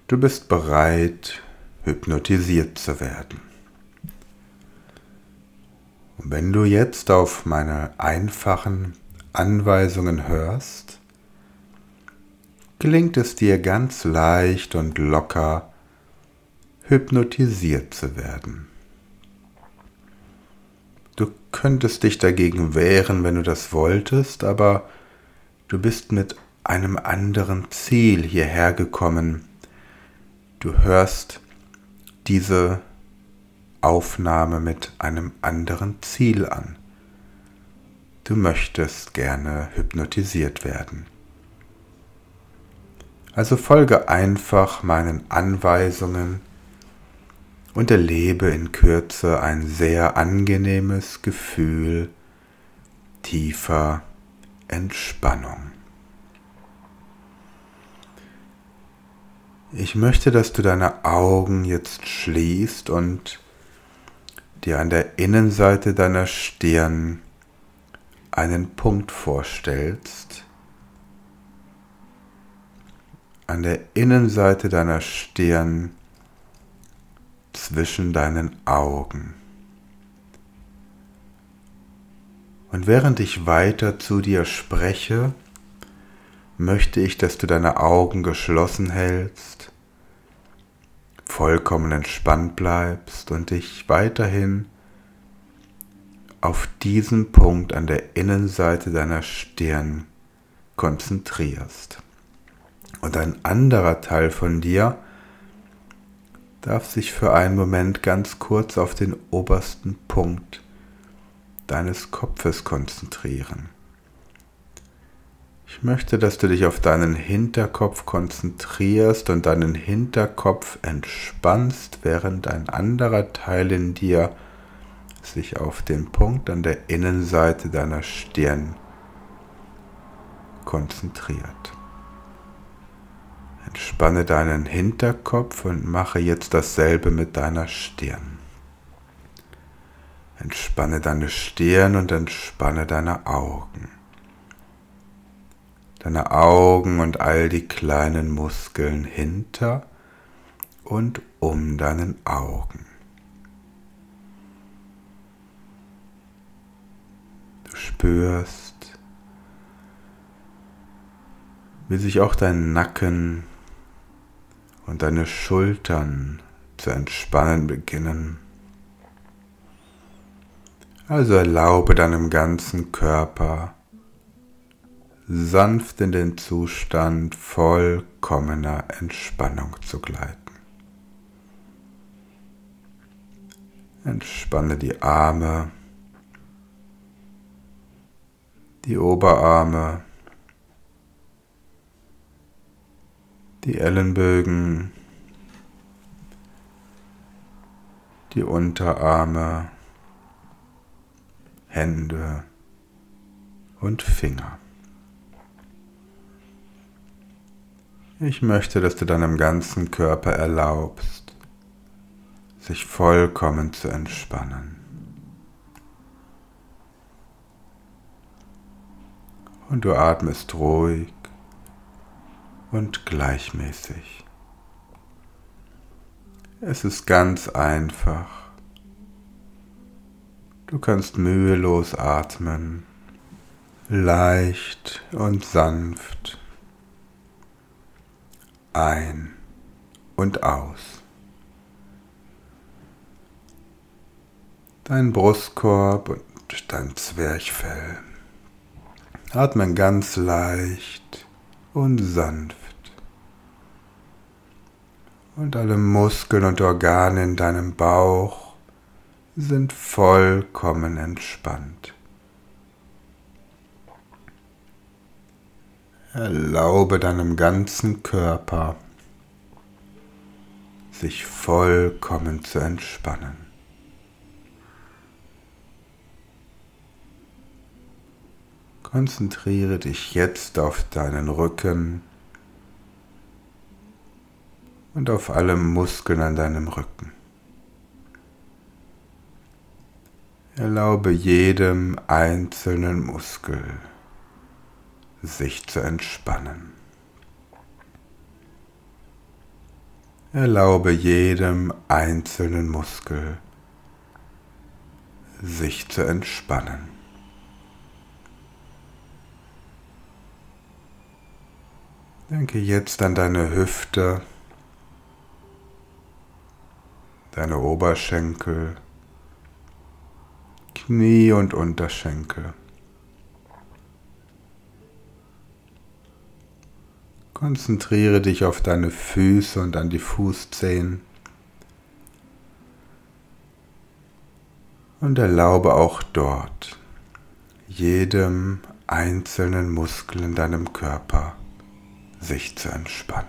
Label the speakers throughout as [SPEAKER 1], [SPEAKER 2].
[SPEAKER 1] Du bist bereit, hypnotisiert zu werden. Und wenn du jetzt auf meine einfachen Anweisungen hörst, gelingt es dir ganz leicht und locker, hypnotisiert zu werden. Du könntest dich dagegen wehren, wenn du das wolltest, aber du bist mit einem anderen Ziel hierher gekommen. Du hörst diese Aufnahme mit einem anderen Ziel an. Du möchtest gerne hypnotisiert werden. Also folge einfach meinen Anweisungen und erlebe in Kürze ein sehr angenehmes Gefühl tiefer Entspannung. Ich möchte, dass du deine Augen jetzt schließt und dir an der Innenseite deiner Stirn einen Punkt vorstellst. An der Innenseite deiner Stirn zwischen deinen Augen. Und während ich weiter zu dir spreche, möchte ich, dass du deine Augen geschlossen hältst, vollkommen entspannt bleibst und dich weiterhin auf diesen Punkt an der Innenseite deiner Stirn konzentrierst. Und ein anderer Teil von dir darf sich für einen Moment ganz kurz auf den obersten Punkt deines Kopfes konzentrieren. Ich möchte, dass du dich auf deinen Hinterkopf konzentrierst und deinen Hinterkopf entspannst, während ein anderer Teil in dir sich auf den Punkt an der Innenseite deiner Stirn konzentriert. Entspanne deinen Hinterkopf und mache jetzt dasselbe mit deiner Stirn. Entspanne deine Stirn und entspanne deine Augen. Deine Augen und all die kleinen Muskeln hinter und um deinen Augen. Du spürst, wie sich auch dein Nacken und deine Schultern zu entspannen beginnen. Also erlaube deinem ganzen Körper sanft in den Zustand vollkommener Entspannung zu gleiten. Entspanne die Arme, die Oberarme, die Ellenbögen, die Unterarme, Hände und Finger. Ich möchte, dass du deinem ganzen Körper erlaubst, sich vollkommen zu entspannen. Und du atmest ruhig und gleichmäßig. Es ist ganz einfach. Du kannst mühelos atmen, leicht und sanft. Ein und aus. Dein Brustkorb und dein Zwerchfell atmen ganz leicht und sanft. Und alle Muskeln und Organe in deinem Bauch sind vollkommen entspannt. Erlaube deinem ganzen Körper, sich vollkommen zu entspannen. Konzentriere dich jetzt auf deinen Rücken und auf alle Muskeln an deinem Rücken. Erlaube jedem einzelnen Muskel, sich zu entspannen. Erlaube jedem einzelnen Muskel, sich zu entspannen. Denke jetzt an deine Hüfte, deine Oberschenkel, Knie und Unterschenkel. Konzentriere dich auf deine Füße und an die Fußzehen und erlaube auch dort jedem einzelnen Muskel in deinem Körper sich zu entspannen.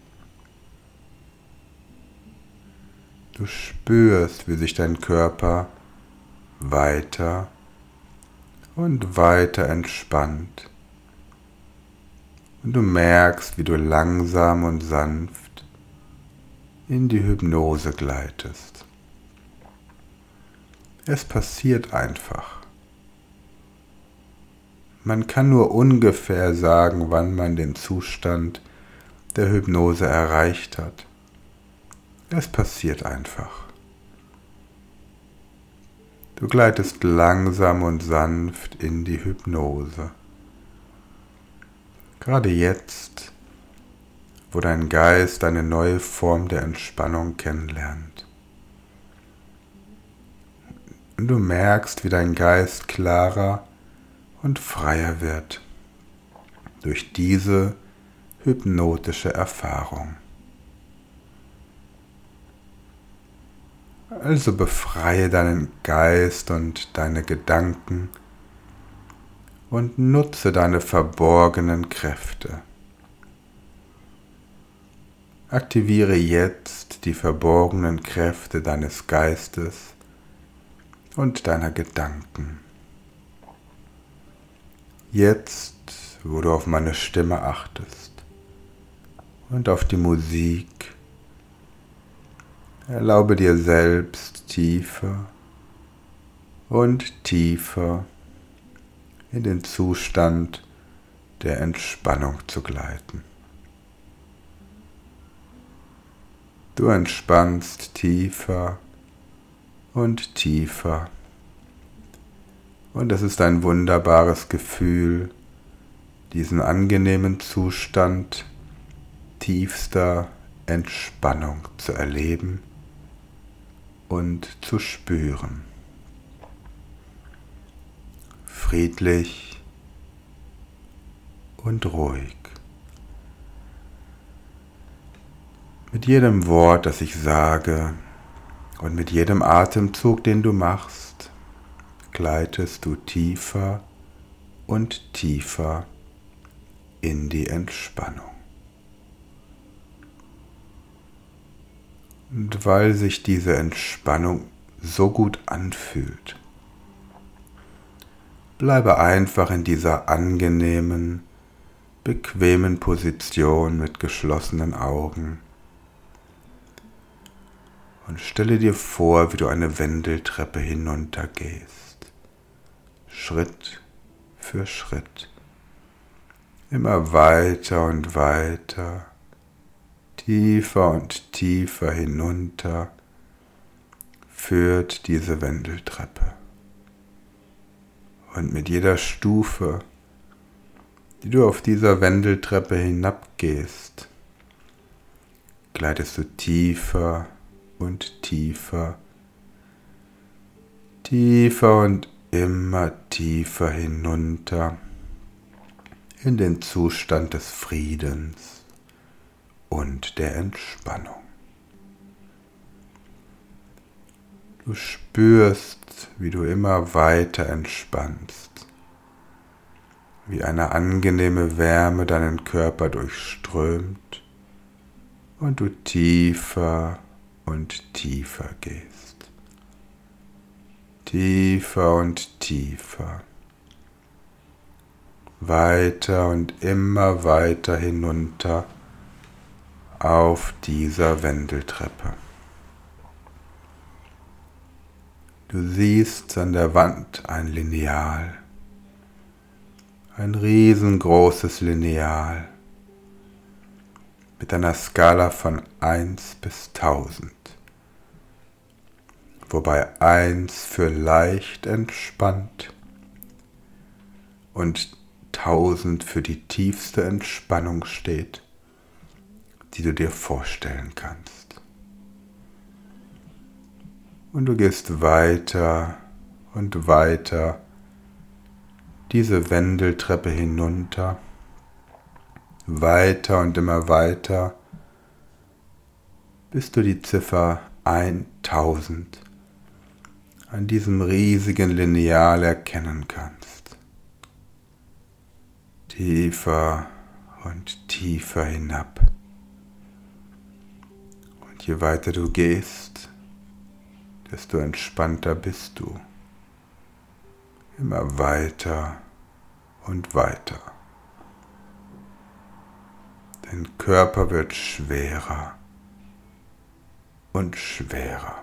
[SPEAKER 1] Du spürst, wie sich dein Körper weiter und weiter entspannt. Und du merkst, wie du langsam und sanft in die Hypnose gleitest. Es passiert einfach. Man kann nur ungefähr sagen, wann man den Zustand der Hypnose erreicht hat. Es passiert einfach. Du gleitest langsam und sanft in die Hypnose. Gerade jetzt, wo dein Geist eine neue Form der Entspannung kennenlernt. Und du merkst, wie dein Geist klarer und freier wird durch diese hypnotische Erfahrung. Also befreie deinen Geist und deine Gedanken und nutze deine verborgenen Kräfte. Aktiviere jetzt die verborgenen Kräfte deines Geistes und deiner Gedanken. Jetzt, wo du auf meine Stimme achtest und auf die Musik, erlaube dir selbst tiefer und tiefer in den Zustand der Entspannung zu gleiten. Du entspannst tiefer und tiefer. Und es ist ein wunderbares Gefühl, diesen angenehmen Zustand tiefster Entspannung zu erleben und zu spüren. Friedlich und ruhig. Mit jedem Wort, das ich sage und mit jedem Atemzug, den du machst, gleitest du tiefer und tiefer in die Entspannung. Und weil sich diese Entspannung so gut anfühlt, bleibe einfach in dieser angenehmen, bequemen Position mit geschlossenen Augen und stelle dir vor, wie du eine Wendeltreppe hinuntergehst, Schritt für Schritt, immer weiter und weiter, tiefer und tiefer hinunter führt diese Wendeltreppe. Und mit jeder Stufe, die du auf dieser Wendeltreppe hinabgehst, gleitest du tiefer und tiefer, tiefer und immer tiefer hinunter in den Zustand des Friedens und der Entspannung. Du spürst, wie du immer weiter entspannst, wie eine angenehme Wärme deinen Körper durchströmt und du tiefer und tiefer gehst. Tiefer und tiefer. Weiter und immer weiter hinunter auf dieser Wendeltreppe. Du siehst an der Wand ein Lineal, ein riesengroßes Lineal. mit einer Skala von 1 bis 1000, wobei 1 für leicht entspannt und 1000 für die tiefste Entspannung steht, die du dir vorstellen kannst. Und du gehst weiter und weiter diese Wendeltreppe hinunter, weiter und immer weiter, bis du die Ziffer 1000 an diesem riesigen Lineal erkennen kannst. Tiefer und tiefer hinab. Und je weiter du gehst, desto entspannter bist du. Immer weiter und weiter. Dein Körper wird schwerer und schwerer.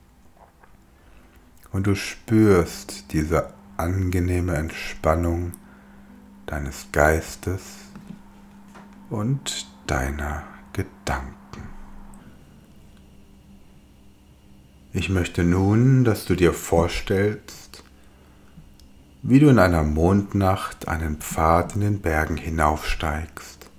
[SPEAKER 1] Und du spürst diese angenehme Entspannung deines Geistes und deiner Gedanken. Ich möchte nun, dass du dir vorstellst, wie du in einer Mondnacht einen Pfad in den Bergen hinaufsteigst.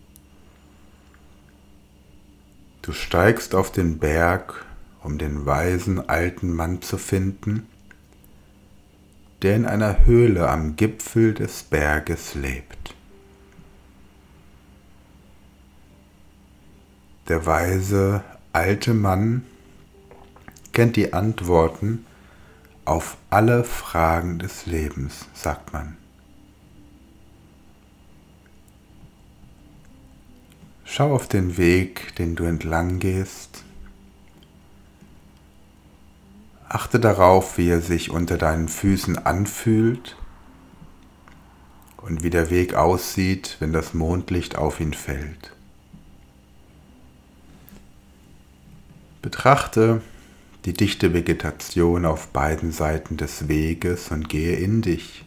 [SPEAKER 1] Du steigst auf den Berg, um den weisen alten Mann zu finden, der in einer Höhle am Gipfel des Berges lebt. Der weise alte Mann kennt die Antworten auf alle Fragen des Lebens, sagt man. Schau auf den Weg, den du entlang gehst. Achte darauf, wie er sich unter deinen Füßen anfühlt und wie der Weg aussieht, wenn das Mondlicht auf ihn fällt. Betrachte die dichte Vegetation auf beiden Seiten des Weges und gehe in dich.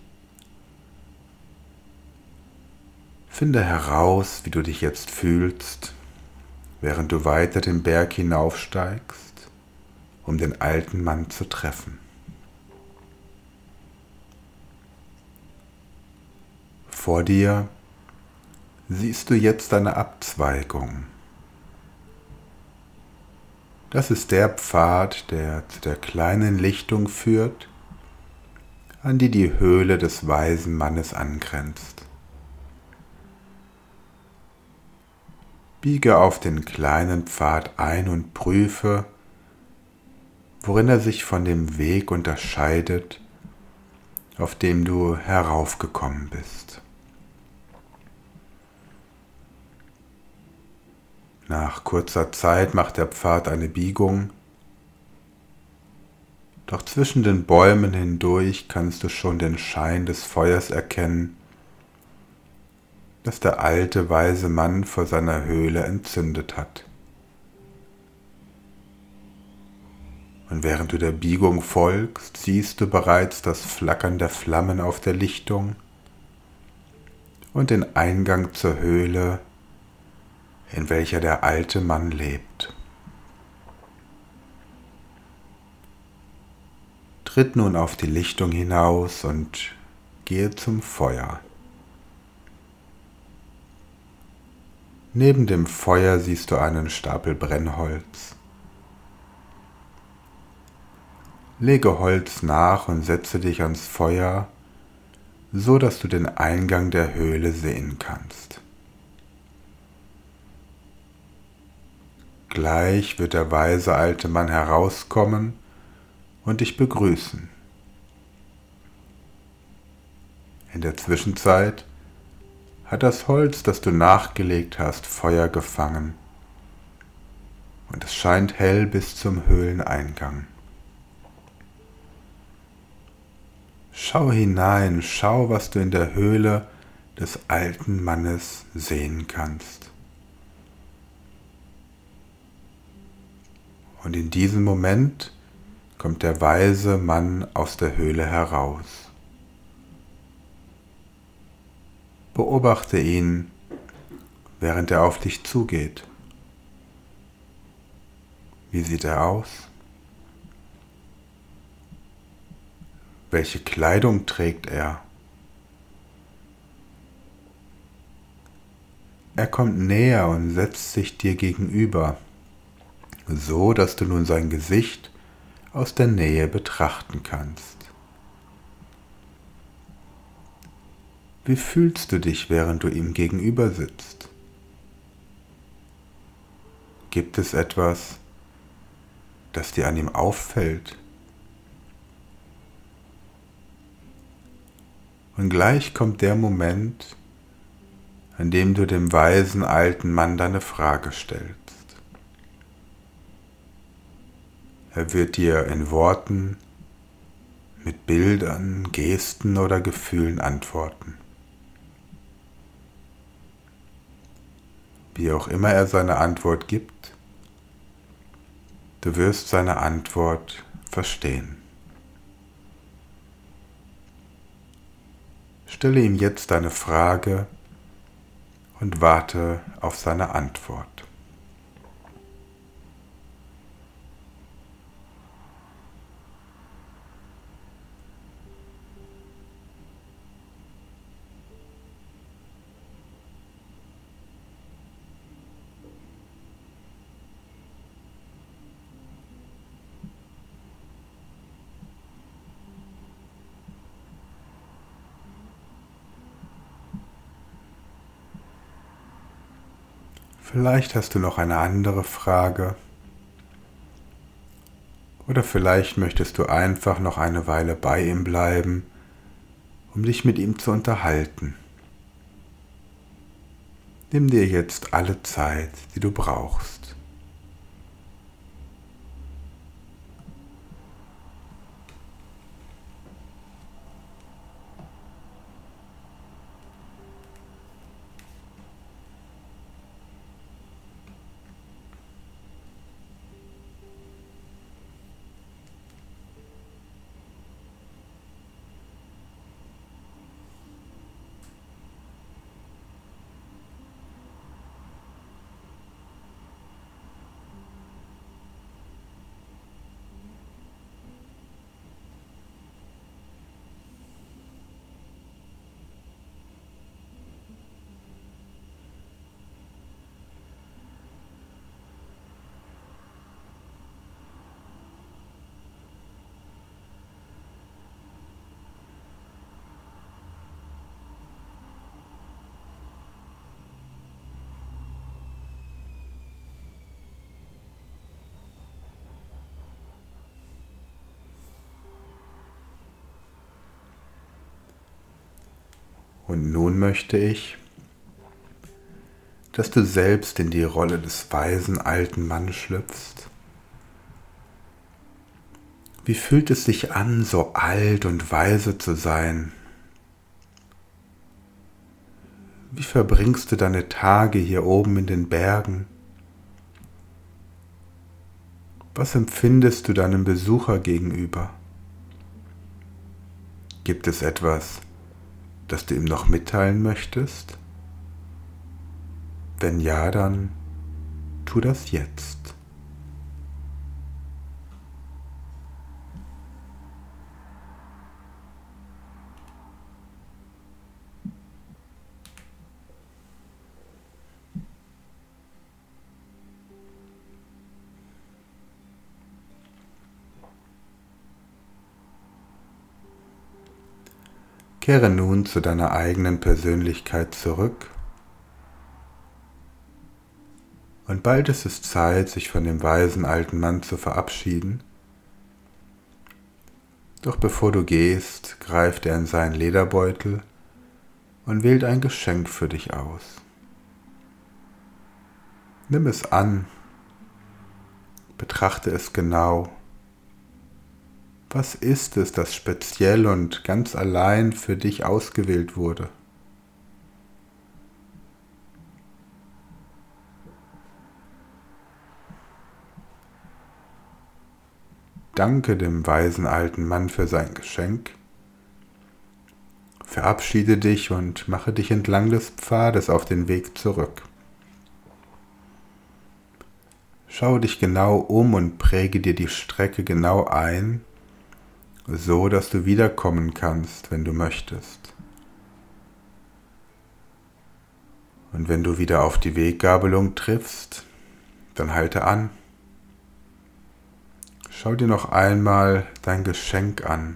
[SPEAKER 1] Finde heraus, wie du dich jetzt fühlst, während du weiter den Berg hinaufsteigst, um den alten Mann zu treffen. Vor dir siehst du jetzt eine Abzweigung. Das ist der Pfad, der zu der kleinen Lichtung führt, an die die Höhle des weisen Mannes angrenzt. Biege auf den kleinen Pfad ein und prüfe, worin er sich von dem Weg unterscheidet, auf dem du heraufgekommen bist. Nach kurzer Zeit macht der Pfad eine Biegung, doch zwischen den Bäumen hindurch kannst du schon den Schein des Feuers erkennen, das der alte weise Mann vor seiner Höhle entzündet hat. Und während du der Biegung folgst, siehst du bereits das Flackern der Flammen auf der Lichtung und den Eingang zur Höhle, in welcher der alte Mann lebt. Tritt nun auf die Lichtung hinaus und gehe zum Feuer. Neben dem Feuer siehst du einen Stapel Brennholz. Lege Holz nach und setze dich ans Feuer, so dass du den Eingang der Höhle sehen kannst. Gleich wird der weise alte Mann herauskommen und dich begrüßen. In der Zwischenzeit hat das Holz, das du nachgelegt hast, Feuer gefangen und es scheint hell bis zum Höhleneingang. Schau hinein, schau, was du in der Höhle des alten Mannes sehen kannst. Und in diesem Moment kommt der weise Mann aus der Höhle heraus. Beobachte ihn, während er auf dich zugeht Wie sieht er aus? Welche Kleidung trägt er? Er kommt näher und setzt sich dir gegenüber, so dass du nun sein Gesicht aus der Nähe betrachten kannst. Wie fühlst du dich, während du ihm gegenüber sitzt? Gibt es etwas, das dir an ihm auffällt? Und gleich kommt der Moment, an dem du dem weisen alten Mann deine Frage stellst. Er wird dir in Worten, mit Bildern, Gesten oder Gefühlen antworten. Wie auch immer er seine Antwort gibt, du wirst seine Antwort verstehen. Stelle ihm jetzt deine Frage und warte auf seine Antwort. Vielleicht hast du noch eine andere Frage oder vielleicht möchtest du einfach noch eine Weile bei ihm bleiben, um dich mit ihm zu unterhalten. Nimm dir jetzt alle Zeit, die du brauchst. Und nun möchte ich, dass du selbst in die Rolle des weisen alten Mannes schlüpfst. Wie fühlt es sich an, so alt und weise zu sein? Wie verbringst du deine Tage hier oben in den Bergen? Was empfindest du deinem Besucher gegenüber? Gibt es etwas, das du ihm noch mitteilen möchtest? Wenn ja, dann tu das jetzt. Kehre nun zu deiner eigenen Persönlichkeit zurück und bald ist es Zeit, sich von dem weisen alten Mann zu verabschieden. Doch bevor du gehst, greift er in seinen Lederbeutel und wählt ein Geschenk für dich aus. Nimm es an, betrachte es genau. Was ist es, das speziell und ganz allein für dich ausgewählt wurde? Danke dem weisen alten Mann für sein Geschenk. Verabschiede dich und mache dich entlang des Pfades auf den Weg zurück. Schau dich genau um und präge dir die Strecke genau ein, so dass du wiederkommen kannst, wenn du möchtest. Und wenn du wieder auf die Weggabelung triffst, dann halte an. Schau dir noch einmal dein Geschenk an.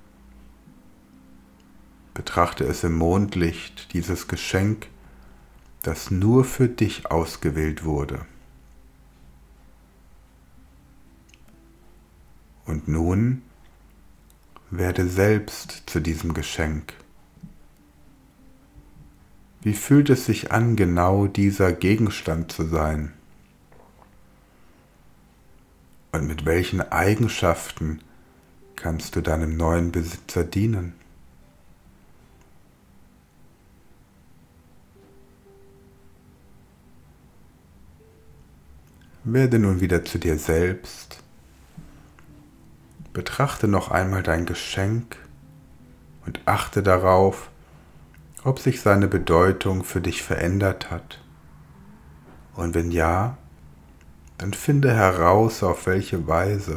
[SPEAKER 1] Betrachte es im Mondlicht, dieses Geschenk, das nur für dich ausgewählt wurde. Und nun werde selbst zu diesem Geschenk. Wie fühlt es sich an, genau dieser Gegenstand zu sein? Und mit welchen Eigenschaften kannst du deinem neuen Besitzer dienen? Werde nun wieder zu dir selbst. Betrachte noch einmal dein Geschenk und achte darauf, ob sich seine Bedeutung für dich verändert hat. Und wenn ja, dann finde heraus, auf welche Weise.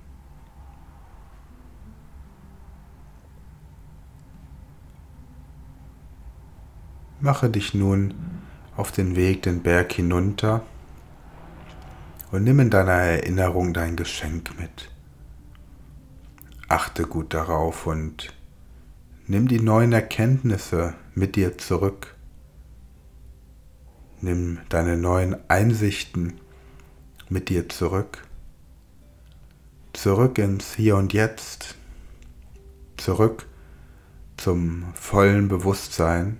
[SPEAKER 1] Mache dich nun auf den Weg den Berg hinunter und nimm in deiner Erinnerung dein Geschenk mit. Achte gut darauf und nimm die neuen Erkenntnisse mit dir zurück. Nimm deine neuen Einsichten mit dir zurück. Zurück ins Hier und Jetzt. Zurück zum vollen Bewusstsein.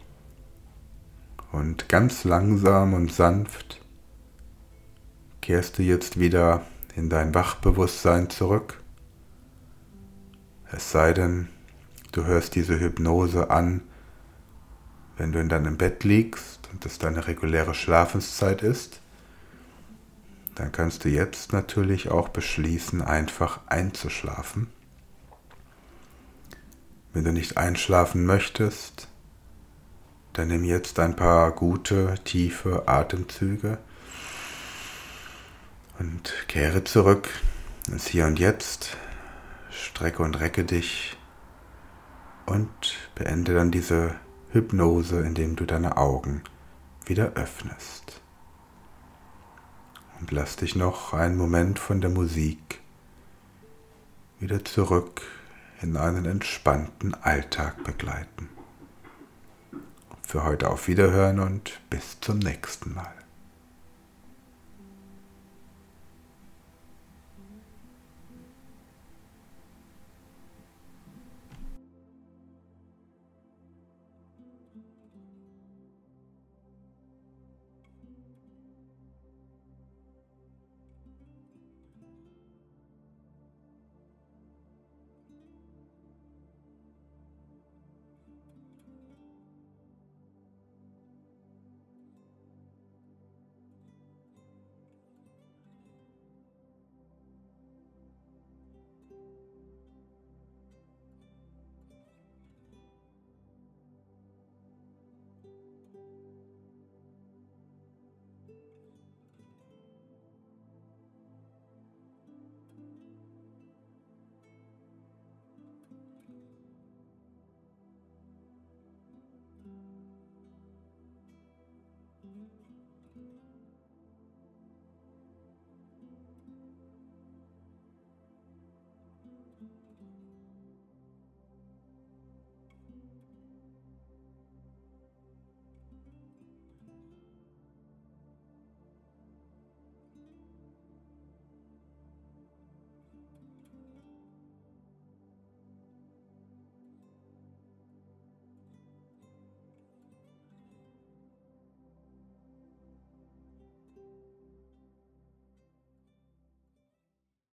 [SPEAKER 1] Und ganz langsam und sanft kehrst du jetzt wieder in dein Wachbewusstsein zurück. Es sei denn, du hörst diese Hypnose an, wenn du in deinem Bett liegst und es deine reguläre Schlafenszeit ist, dann kannst du jetzt natürlich auch beschließen, einfach einzuschlafen. Wenn du nicht einschlafen möchtest, dann nimm jetzt ein paar gute, tiefe Atemzüge und kehre zurück ins Hier und Jetzt. Strecke und recke dich und beende dann diese Hypnose, indem du deine Augen wieder öffnest. Und lass dich noch einen Moment von der Musik wieder zurück in einen entspannten Alltag begleiten. Für heute auf Wiederhören und bis zum nächsten Mal.